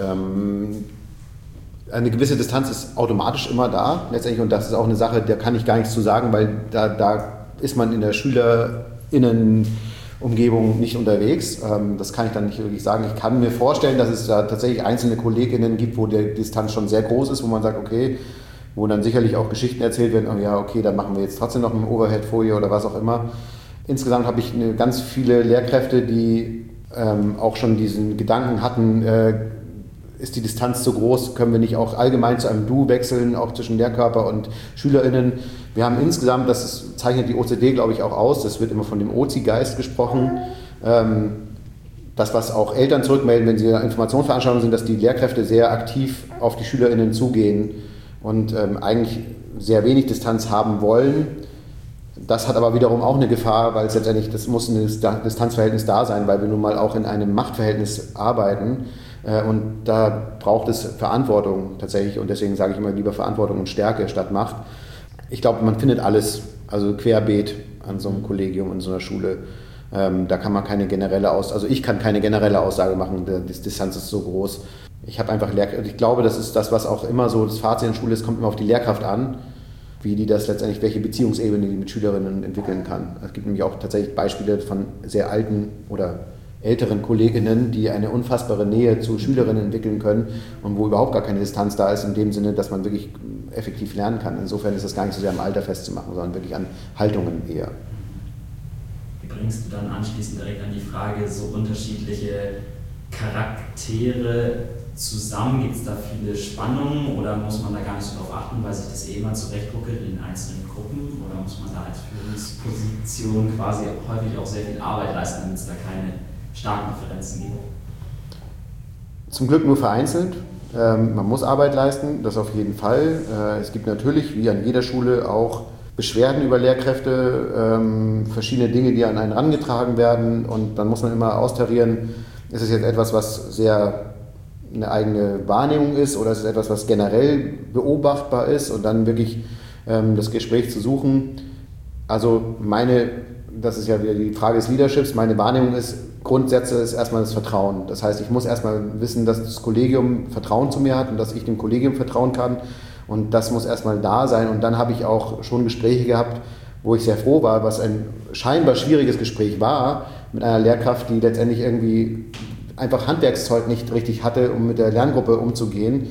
Eine gewisse Distanz ist automatisch immer da letztendlich und das ist auch eine Sache, da kann ich gar nichts zu sagen, weil da ist man in der SchülerInnen-Umgebung nicht unterwegs. Das kann ich dann nicht wirklich sagen. Ich kann mir vorstellen, dass es da tatsächlich einzelne KollegInnen gibt, wo die Distanz schon sehr groß ist, wo man sagt, okay, wo dann sicherlich auch Geschichten erzählt werden, oh ja, okay, dann machen wir jetzt trotzdem noch eine Overhead-Folie oder was auch immer. Insgesamt habe ich ganz viele Lehrkräfte, die auch schon diesen Gedanken hatten, ist die Distanz zu groß, können wir nicht auch allgemein zu einem Du wechseln, auch zwischen Lehrkörper und SchülerInnen. Wir haben insgesamt, das zeichnet die OCD, glaube ich, auch aus, das wird immer von dem OZI-Geist gesprochen, das, was auch Eltern zurückmelden, wenn sie in Informationsveranstaltungen sind, dass die Lehrkräfte sehr aktiv auf die SchülerInnen zugehen und eigentlich sehr wenig Distanz haben wollen. Das hat aber wiederum auch eine Gefahr, weil es letztendlich, das muss ein Distanzverhältnis da sein, weil wir nun mal auch in einem Machtverhältnis arbeiten und da braucht es Verantwortung tatsächlich und deswegen sage ich immer lieber Verantwortung und Stärke statt Macht. Ich glaube, man findet alles, also querbeet an so einem Kollegium in so einer Schule. Da kann man keine generelle Aussage, also ich kann keine generelle Aussage machen, die Distanz ist so groß. Ich habe einfach ich glaube, das ist das, was auch immer so das Fazit in der Schule ist, kommt immer auf die Lehrkraft an. wie die das letztendlich, welche Beziehungsebene die mit Schülerinnen entwickeln kann. Es gibt nämlich auch tatsächlich Beispiele von sehr alten oder älteren Kolleginnen, die eine unfassbare Nähe zu Schülerinnen entwickeln können und wo überhaupt gar keine Distanz da ist, in dem Sinne, dass man wirklich effektiv lernen kann. Insofern ist das gar nicht so sehr am Alter festzumachen, sondern wirklich an Haltungen eher. Wie bringst du dann anschließend direkt an die Frage, so unterschiedliche Charaktere zusammen? Gibt es da viele Spannungen oder muss man da gar nicht so drauf achten, weil sich das immer zurechtruckelt in einzelnen Gruppen, oder muss man da als Führungsposition quasi häufig auch sehr viel Arbeit leisten, damit es da keine starken Differenzen gibt? Zum Glück nur vereinzelt. Man muss Arbeit leisten, das auf jeden Fall. Es gibt natürlich, wie an jeder Schule, auch Beschwerden über Lehrkräfte, verschiedene Dinge, die an einen herangetragen werden, und dann muss man immer austarieren, ist es jetzt etwas, was sehr eine eigene Wahrnehmung ist, oder ist es etwas, was generell beobachtbar ist, und dann wirklich das Gespräch zu suchen. Also das ist ja wieder die Frage des Leaderships, meine Wahrnehmung ist, Grundsätze ist erstmal das Vertrauen. Das heißt, ich muss erstmal wissen, dass das Kollegium Vertrauen zu mir hat und dass ich dem Kollegium vertrauen kann, und das muss erstmal da sein. Und dann habe ich auch schon Gespräche gehabt, wo ich sehr froh war, was ein scheinbar schwieriges Gespräch war, mit einer Lehrkraft, die letztendlich irgendwie einfach Handwerkszeug nicht richtig hatte, um mit der Lerngruppe umzugehen,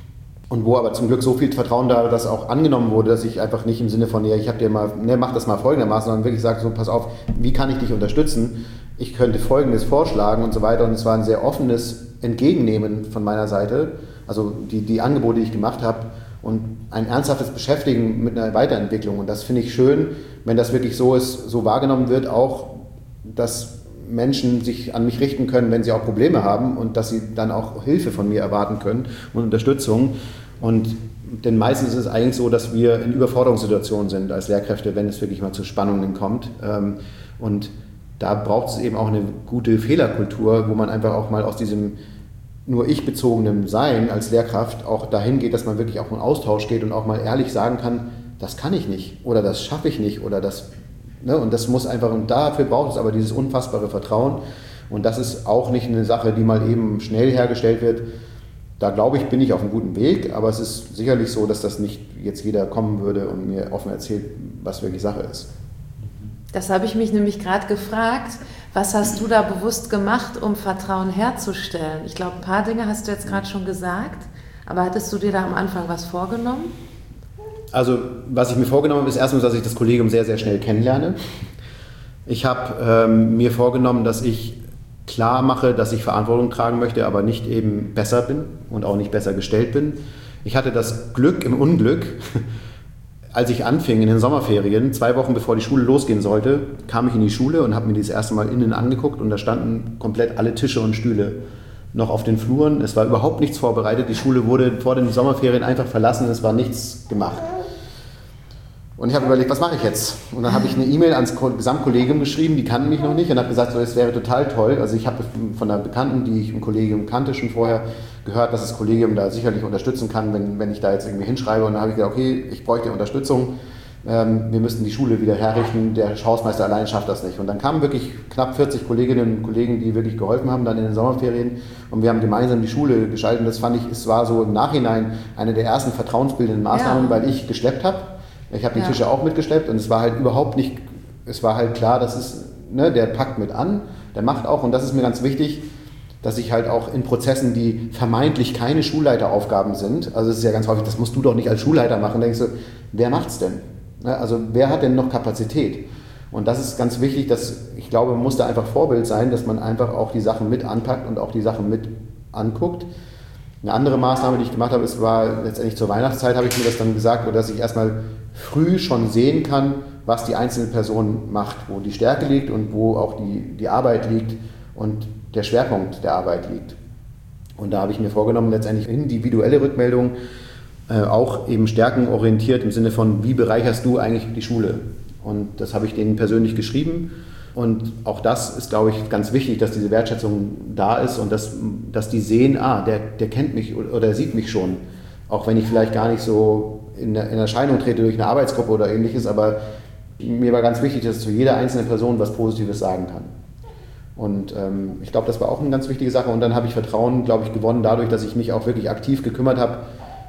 und wo aber zum Glück so viel Vertrauen da, dass auch angenommen wurde, dass ich einfach nicht im Sinne von, ja, ich habe dir mal, mach das mal folgendermaßen, sondern wirklich sage, so, pass auf, wie kann ich dich unterstützen? Ich könnte Folgendes vorschlagen und so weiter, und es war ein sehr offenes Entgegennehmen von meiner Seite, also die Angebote, die ich gemacht habe, und ein ernsthaftes Beschäftigen mit einer Weiterentwicklung, und das finde ich schön, wenn das wirklich so ist, so wahrgenommen wird, auch, dass Menschen sich an mich richten können, wenn sie auch Probleme haben, und dass sie dann auch Hilfe von mir erwarten können und Unterstützung. Und denn meistens ist es eigentlich so, dass wir in Überforderungssituationen sind als Lehrkräfte, wenn es wirklich mal zu Spannungen kommt. Und da braucht es eben auch eine gute Fehlerkultur, wo man einfach auch mal aus diesem nur ich-bezogenen Sein als Lehrkraft auch dahin geht, dass man wirklich auch in Austausch geht und auch mal ehrlich sagen kann, das kann ich nicht oder das schaffe ich nicht oder das. Ne, und das muss einfach, und dafür braucht es aber dieses unfassbare Vertrauen. Und das ist auch nicht eine Sache, die mal eben schnell hergestellt wird. Da glaube ich, bin ich auf einem guten Weg, aber es ist sicherlich so, dass das nicht jetzt jeder kommen würde und mir offen erzählt, was wirklich Sache ist. Das habe ich mich nämlich gerade gefragt. Was hast du da bewusst gemacht, um Vertrauen herzustellen? Ich glaube, ein paar Dinge hast du jetzt gerade schon gesagt, aber hattest du dir da am Anfang was vorgenommen? Also, was ich mir vorgenommen habe, ist erstens, dass ich das Kollegium sehr, sehr schnell kennenlerne. Ich habe mir vorgenommen, dass ich klar mache, dass ich Verantwortung tragen möchte, aber nicht eben besser bin und auch nicht besser gestellt bin. Ich hatte das Glück im Unglück, als ich anfing in den Sommerferien, 2 Wochen bevor die Schule losgehen sollte, kam ich in die Schule und habe mir das erste Mal innen angeguckt, und da standen komplett alle Tische und Stühle noch auf den Fluren. Es war überhaupt nichts vorbereitet. Die Schule wurde vor den Sommerferien einfach verlassen, es war nichts gemacht. Und ich habe überlegt, was mache ich jetzt? Und dann habe ich eine E-Mail ans Gesamtkollegium geschrieben, die kannten mich noch nicht, und habe gesagt, so, das wäre total toll. Also ich habe von einer Bekannten, die ich im Kollegium kannte, schon vorher gehört, dass das Kollegium da sicherlich unterstützen kann, wenn ich da jetzt irgendwie hinschreibe. Und dann habe ich gesagt, okay, ich bräuchte Unterstützung. Wir müssten die Schule wieder herrichten, der Hausmeister allein schafft das nicht. Und dann kamen wirklich knapp 40 Kolleginnen und Kollegen, die wirklich geholfen haben, dann in den Sommerferien, und wir haben gemeinsam die Schule gestaltet. Und das fand ich, es war so im Nachhinein eine der ersten vertrauensbildenden Maßnahmen, weil ich geschleppt habe. Ich habe die Tische auch mitgeschleppt, und es war halt überhaupt nicht, es war halt klar, das ist, ne, der packt mit an, der macht auch, und das ist mir ganz wichtig, dass ich halt auch in Prozessen, die vermeintlich keine Schulleiteraufgaben sind, also es ist ja ganz häufig, das musst du doch nicht als Schulleiter machen, denkst du, wer macht's denn? Also wer hat denn noch Kapazität? Und das ist ganz wichtig, dass ich glaube, man muss da einfach Vorbild sein, dass man einfach auch die Sachen mit anpackt und auch die Sachen mit anguckt. Eine andere Maßnahme, die ich gemacht habe, es war letztendlich zur Weihnachtszeit, habe ich mir das dann gesagt, dass ich erstmal früh schon sehen kann, was die einzelne Person macht, wo die Stärke liegt und wo auch die Arbeit liegt und der Schwerpunkt der Arbeit liegt. Und da habe ich mir vorgenommen, letztendlich individuelle Rückmeldungen, auch eben stärkenorientiert im Sinne von, wie bereicherst du eigentlich die Schule? Und das habe ich denen persönlich geschrieben. Und auch das ist, glaube ich, ganz wichtig, dass diese Wertschätzung da ist und dass die sehen, der kennt mich oder sieht mich schon. Auch wenn ich vielleicht gar nicht so in Erscheinung trete durch eine Arbeitsgruppe oder ähnliches, aber mir war ganz wichtig, dass ich zu jeder einzelnen Person was Positives sagen kann. Und ich glaube, das war auch eine ganz wichtige Sache. Und dann habe ich Vertrauen, glaube ich, gewonnen dadurch, dass ich mich auch wirklich aktiv gekümmert habe,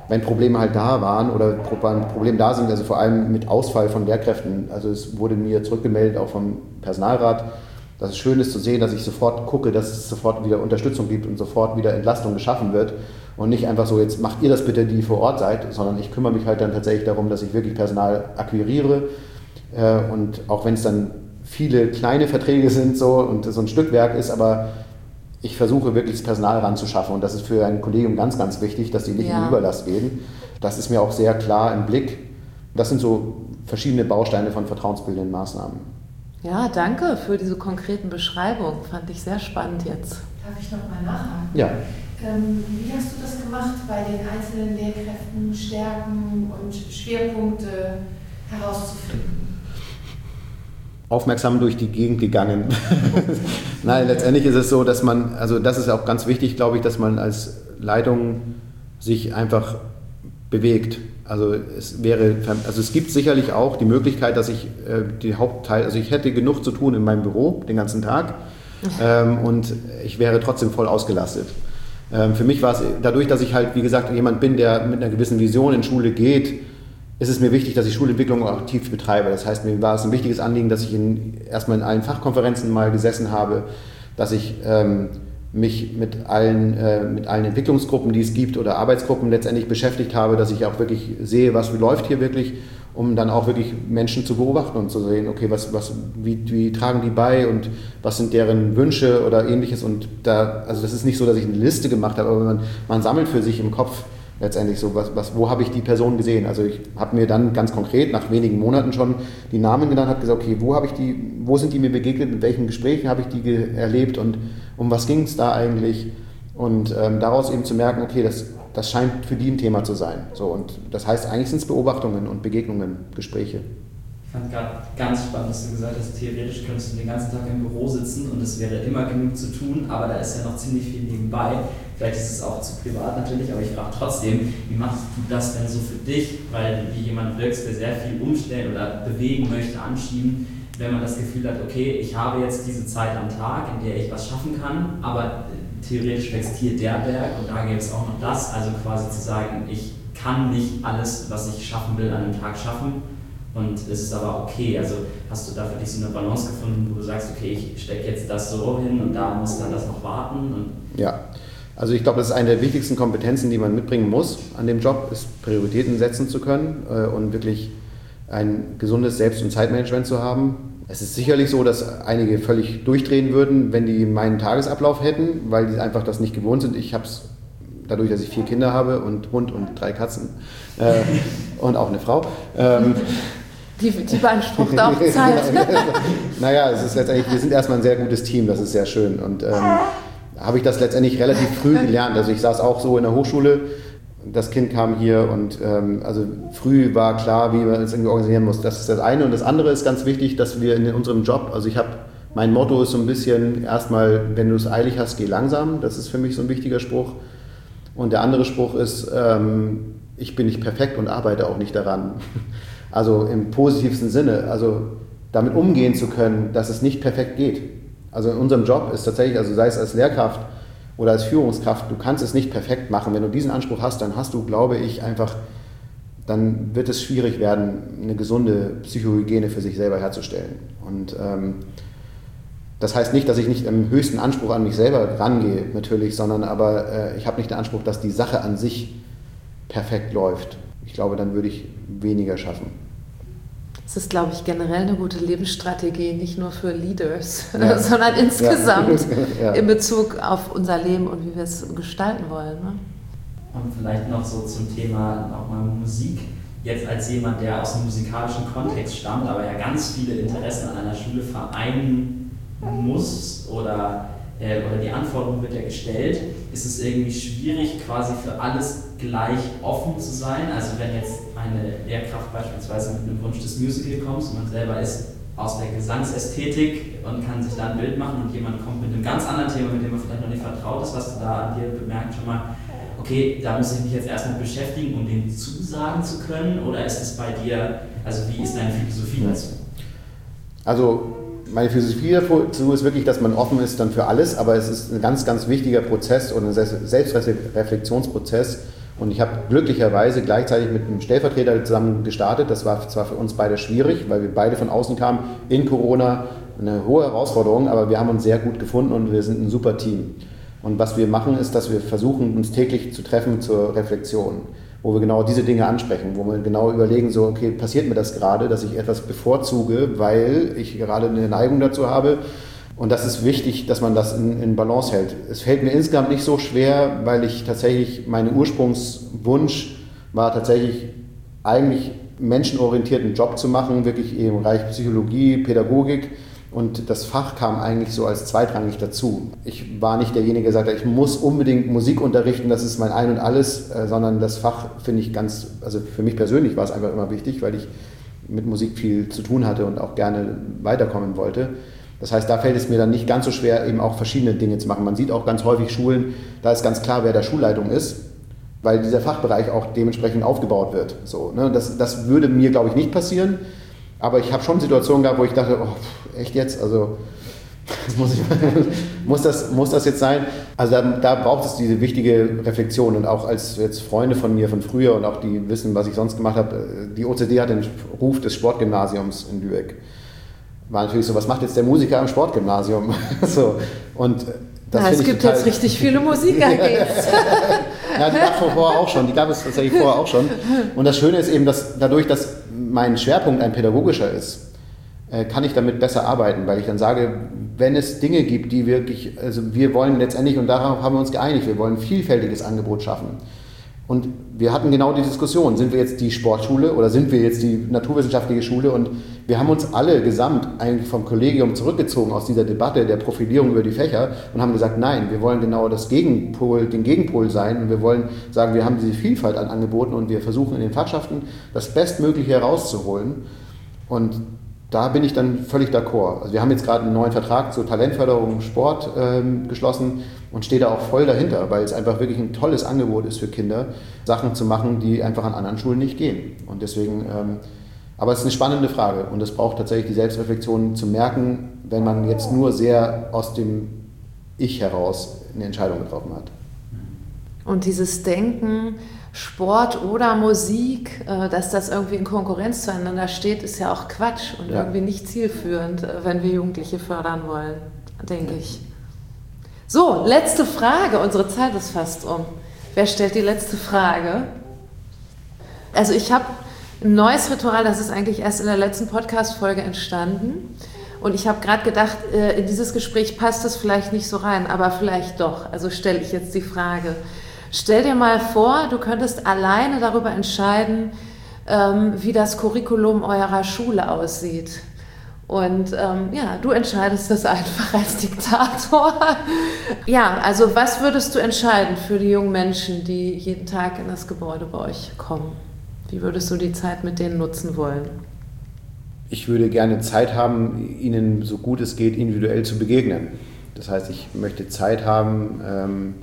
wenn Probleme halt da waren oder Probleme da sind, also vor allem mit Ausfall von Lehrkräften, also es wurde mir zurückgemeldet, auch vom Personalrat, dass es schön ist zu sehen, dass ich sofort gucke, dass es sofort wieder Unterstützung gibt und sofort wieder Entlastung geschaffen wird und nicht einfach so, jetzt macht ihr das bitte, die vor Ort seid, sondern ich kümmere mich halt dann tatsächlich darum, dass ich wirklich Personal akquiriere und auch wenn es dann viele kleine Verträge sind so und so ein Stückwerk ist, aber ich versuche wirklich das Personal ranzuschaffen und das ist für ein Kollegium ganz, ganz wichtig, dass die nicht in Überlast gehen. Das ist mir auch sehr klar im Blick. Das sind so verschiedene Bausteine von vertrauensbildenden Maßnahmen. Ja, danke für diese konkreten Beschreibungen. Fand ich sehr spannend jetzt. Darf ich noch mal nachhaken? Ja. Wie hast du das gemacht, bei den einzelnen Lehrkräften Stärken und Schwerpunkte herauszufinden? Aufmerksam durch die Gegend gegangen. Nein, letztendlich ist es so, dass man, also das ist auch ganz wichtig, glaube ich, dass man als Leitung sich einfach bewegt. Also es gibt sicherlich auch die Möglichkeit, dass ich die Hauptteil, also ich hätte genug zu tun in meinem Büro den ganzen Tag und ich wäre trotzdem voll ausgelastet. Für mich war es dadurch, dass ich halt, wie gesagt, jemand bin, der mit einer gewissen Vision in Schule geht, ist es mir wichtig, dass ich Schulentwicklung auch aktiv betreibe. Das heißt, mir war es ein wichtiges Anliegen, dass ich erstmal in allen Fachkonferenzen mal gesessen habe, dass ich mich mit allen Entwicklungsgruppen, die es gibt, oder Arbeitsgruppen letztendlich beschäftigt habe, dass ich auch wirklich sehe, was läuft hier wirklich, um dann auch wirklich Menschen zu beobachten und zu sehen, okay, wie tragen die bei und was sind deren Wünsche oder ähnliches. Und also das ist nicht so, dass ich eine Liste gemacht habe, aber man sammelt für sich im Kopf letztendlich so, wo habe ich die Person gesehen? Also ich habe mir dann ganz konkret nach wenigen Monaten schon die Namen genannt, habe gesagt, okay, wo sind die mir begegnet, in welchen Gesprächen habe ich die erlebt und um was ging es da eigentlich? Und daraus eben zu merken, okay, das scheint für die ein Thema zu sein. So, und das heißt, eigentlich sind es Beobachtungen und Begegnungen, Gespräche. Ich fand gerade ganz spannend, dass du gesagt hast, theoretisch könntest du den ganzen Tag im Büro sitzen und es wäre immer genug zu tun, aber da ist ja noch ziemlich viel nebenbei. Vielleicht ist es auch zu privat natürlich, aber ich frage trotzdem, wie machst du das denn so für dich? Weil du wie jemand wirkst, der sehr viel umstellen oder bewegen möchte, anschieben, wenn man das Gefühl hat, okay, ich habe jetzt diese Zeit am Tag, in der ich was schaffen kann, aber theoretisch wächst hier der Berg und da gibt es auch noch das. Also quasi zu sagen, ich kann nicht alles, was ich schaffen will, an einem Tag schaffen. Und es ist aber okay, also hast du da für dich so eine Balance gefunden, wo du sagst, okay, ich stecke jetzt das so hin und da muss dann das noch warten? Und ja, also ich glaube, das ist eine der wichtigsten Kompetenzen, die man mitbringen muss an dem Job, ist Prioritäten setzen zu können und wirklich ein gesundes Selbst- und Zeitmanagement zu haben. Es ist sicherlich so, dass einige völlig durchdrehen würden, wenn die meinen Tagesablauf hätten, weil die einfach das nicht gewohnt sind. Ich habe es dadurch, dass ich 4 Kinder habe und Hund und 3 Katzen und auch eine Frau. Die beansprucht auch Zeit. Naja, es ist letztendlich, wir sind erstmal ein sehr gutes Team, das ist sehr schön. Und habe ich das letztendlich relativ früh gelernt. Also ich saß auch so in der Hochschule, das Kind kam hier und also früh war klar, wie man es irgendwie organisieren muss. Das ist das eine. Und das andere ist ganz wichtig, dass wir in unserem Job, also mein Motto ist so ein bisschen erstmal, wenn du es eilig hast, geh langsam. Das ist für mich so ein wichtiger Spruch. Und der andere Spruch ist, ich bin nicht perfekt und arbeite auch nicht daran. Also im positivsten Sinne, also damit umgehen zu können, dass es nicht perfekt geht. Also in unserem Job ist tatsächlich, also sei es als Lehrkraft oder als Führungskraft, du kannst es nicht perfekt machen. Wenn du diesen Anspruch hast, dann hast du, glaube ich, dann wird es schwierig werden, eine gesunde Psychohygiene für sich selber herzustellen. Und das heißt nicht, dass ich nicht im höchsten Anspruch an mich selber rangehe, natürlich, sondern aber ich habe nicht den Anspruch, dass die Sache an sich perfekt läuft. Ich glaube, dann würde ich weniger schaffen. Das ist, glaube ich, generell eine gute Lebensstrategie, nicht nur für Leaders, sondern insgesamt in Bezug auf unser Leben und wie wir es gestalten wollen. Ne? Und vielleicht noch so zum Thema nochmal Musik. Jetzt als jemand, der aus einem musikalischen Kontext stammt, aber ja ganz viele Interessen an einer Schule vereinen muss oder die Anforderung wird ja gestellt, ist es irgendwie schwierig, quasi für alles gleich offen zu sein. Also wenn jetzt eine Lehrkraft beispielsweise mit einem Wunsch des Musical kommt und man selber ist aus der Gesangsästhetik und kann sich da ein Bild machen und jemand kommt mit einem ganz anderen Thema, mit dem man vielleicht noch nicht vertraut ist, was du da an dir bemerkt schon mal, okay, da muss ich mich jetzt erstmal beschäftigen, um dem zusagen zu können, oder ist es bei dir, also wie ist deine Philosophie dazu? Also meine Philosophie dazu ist wirklich, dass man offen ist dann für alles, aber es ist ein ganz, ganz wichtiger Prozess und ein Selbstreflexionsprozess Und ich habe glücklicherweise gleichzeitig mit einem Stellvertreter zusammen gestartet. Das war zwar für uns beide schwierig, weil wir beide von außen kamen, in Corona, eine hohe Herausforderung, aber wir haben uns sehr gut gefunden und wir sind ein super Team. Und was wir machen, ist, dass wir versuchen, uns täglich zu treffen zur Reflexion, wo wir genau diese Dinge ansprechen, wo wir genau überlegen, so, okay, passiert mir das gerade, dass ich etwas bevorzuge, weil ich gerade eine Neigung dazu habe. Und das ist wichtig, dass man das in Balance hält. Es fällt mir insgesamt nicht so schwer, weil ich tatsächlich, mein Ursprungswunsch war tatsächlich eigentlich menschenorientierten Job zu machen, wirklich im Bereich Psychologie, Pädagogik. Und das Fach kam eigentlich so als zweitrangig dazu. Ich war nicht derjenige, der gesagt hat, ich muss unbedingt Musik unterrichten, das ist mein Ein und Alles, sondern das Fach finde ich also für mich persönlich war es einfach immer wichtig, weil ich mit Musik viel zu tun hatte und auch gerne weiterkommen wollte. Das heißt, da fällt es mir dann nicht ganz so schwer, eben auch verschiedene Dinge zu machen. Man sieht auch ganz häufig Schulen, da ist ganz klar, wer der Schulleitung ist, weil dieser Fachbereich auch dementsprechend aufgebaut wird. So, ne? Das würde mir, glaube ich, nicht passieren, aber ich habe schon Situationen gehabt, wo ich dachte, oh, echt jetzt? Also muss das jetzt sein? Also da braucht es diese wichtige Reflexion und auch als jetzt Freunde von mir von früher und auch die wissen, was ich sonst gemacht habe, die OCD hat den Ruf des Sportgymnasiums in Lübeck. War natürlich so, was macht jetzt der Musiker am Sportgymnasium? So, und das es gibt jetzt richtig viele Musiker-AGs. Ja, die gab es tatsächlich vorher auch schon. Und das Schöne ist eben, dass dadurch, dass mein Schwerpunkt ein pädagogischer ist, kann ich damit besser arbeiten, weil ich dann sage, wenn es Dinge gibt, die wirklich, also wir wollen letztendlich, und darauf haben wir uns geeinigt, wir wollen ein vielfältiges Angebot schaffen. Und wir hatten genau die Diskussion, sind wir jetzt die Sportschule oder sind wir jetzt die naturwissenschaftliche Schule? Und wir haben uns alle gesamt eigentlich vom Kollegium zurückgezogen aus dieser Debatte der Profilierung über die Fächer und haben gesagt, nein, wir wollen genau den Gegenpol sein und wir wollen sagen, wir haben diese Vielfalt an Angeboten und wir versuchen in den Fachschaften das Bestmögliche herauszuholen. Und da bin ich dann völlig d'accord. Also wir haben jetzt gerade einen neuen Vertrag zur Talentförderung Sport geschlossen und stehe da auch voll dahinter, weil es einfach wirklich ein tolles Angebot ist für Kinder, Sachen zu machen, die einfach an anderen Schulen nicht gehen. Und deswegen, aber es ist eine spannende Frage und es braucht tatsächlich die Selbstreflexion zu merken, wenn man jetzt nur sehr aus dem Ich heraus eine Entscheidung getroffen hat. Und dieses Denken, Sport oder Musik, dass das irgendwie in Konkurrenz zueinander steht, ist ja auch Quatsch und irgendwie nicht zielführend, wenn wir Jugendliche fördern wollen, denke ich. So, letzte Frage. Unsere Zeit ist fast um. Wer stellt die letzte Frage? Also ich habe ein neues Ritual, das ist eigentlich erst in der letzten Podcast-Folge entstanden. Und ich habe gerade gedacht, in dieses Gespräch passt es vielleicht nicht so rein, aber vielleicht doch. Also stelle ich jetzt die Frage. Stell dir mal vor, du könntest alleine darüber entscheiden, wie das Curriculum eurer Schule aussieht. Und du entscheidest das einfach als Diktator. Ja, also was würdest du entscheiden für die jungen Menschen, die jeden Tag in das Gebäude bei euch kommen? Wie würdest du die Zeit mit denen nutzen wollen? Ich würde gerne Zeit haben, ihnen so gut es geht individuell zu begegnen. Das heißt, ich möchte Zeit haben,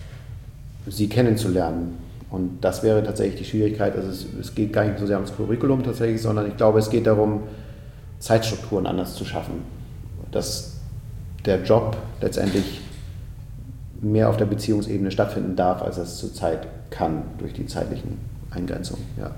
sie kennenzulernen. Und das wäre tatsächlich die Schwierigkeit. Also es geht gar nicht so sehr ums Curriculum tatsächlich, sondern ich glaube, es geht darum, Zeitstrukturen anders zu schaffen. Dass der Job letztendlich mehr auf der Beziehungsebene stattfinden darf, als es zurzeit kann, durch die zeitlichen Eingrenzungen. Ja.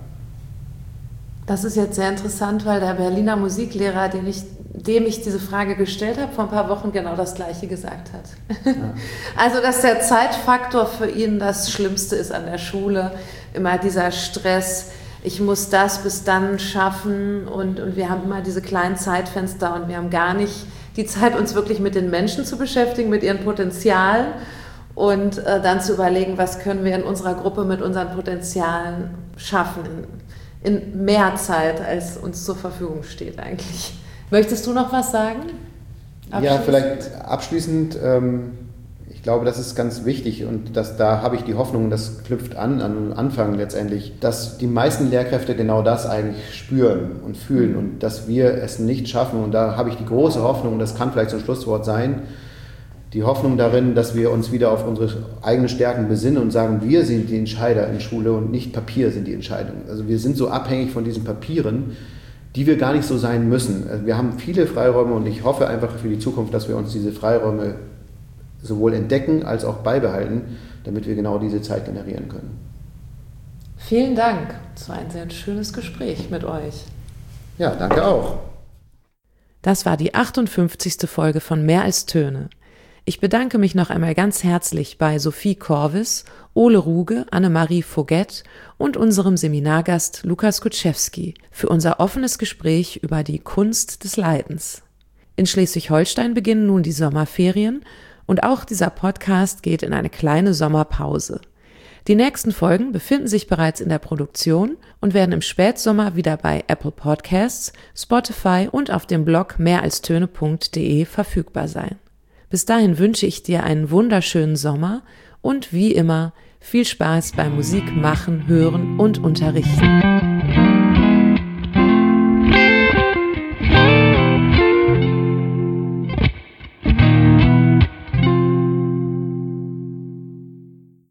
Das ist jetzt sehr interessant, weil der Berliner Musiklehrer, dem ich diese Frage gestellt habe, vor ein paar Wochen genau das Gleiche gesagt hat. Ja. Also, dass der Zeitfaktor für ihn das Schlimmste ist an der Schule. Immer dieser Stress, ich muss das bis dann schaffen und wir haben immer diese kleinen Zeitfenster und wir haben gar nicht die Zeit, uns wirklich mit den Menschen zu beschäftigen, mit ihren Potenzialen und dann zu überlegen, was können wir in unserer Gruppe mit unseren Potenzialen schaffen in mehr Zeit, als uns zur Verfügung steht eigentlich. Möchtest du noch was sagen? Ja, vielleicht abschließend, ich glaube, das ist ganz wichtig und da habe ich die Hoffnung, das knüpft an Anfang letztendlich, dass die meisten Lehrkräfte genau das eigentlich spüren und fühlen und dass wir es nicht schaffen und da habe ich die große Hoffnung, das kann vielleicht so ein Schlusswort sein, die Hoffnung darin, dass wir uns wieder auf unsere eigenen Stärken besinnen und sagen, wir sind die Entscheider in Schule und nicht Papier sind die Entscheidungen. Also wir sind so abhängig von diesen Papieren, die wir gar nicht so sein müssen. Also wir haben viele Freiräume und ich hoffe einfach für die Zukunft, dass wir uns diese Freiräume sowohl entdecken als auch beibehalten, damit wir genau diese Zeit generieren können. Vielen Dank. Es war ein sehr schönes Gespräch mit euch. Ja, danke auch. Das war die 58. Folge von Mehr als Töne. Ich bedanke mich noch einmal ganz herzlich bei Sophie Corvis, Ole Ruge, Annemarie Voget und unserem Seminargast Lukas Kutschewski für unser offenes Gespräch über die Kunst des Leidens. In Schleswig-Holstein beginnen nun die Sommerferien und auch dieser Podcast geht in eine kleine Sommerpause. Die nächsten Folgen befinden sich bereits in der Produktion und werden im Spätsommer wieder bei Apple Podcasts, Spotify und auf dem Blog mehralstöne.de verfügbar sein. Bis dahin wünsche ich dir einen wunderschönen Sommer und wie immer viel Spaß beim Musik machen, hören und unterrichten.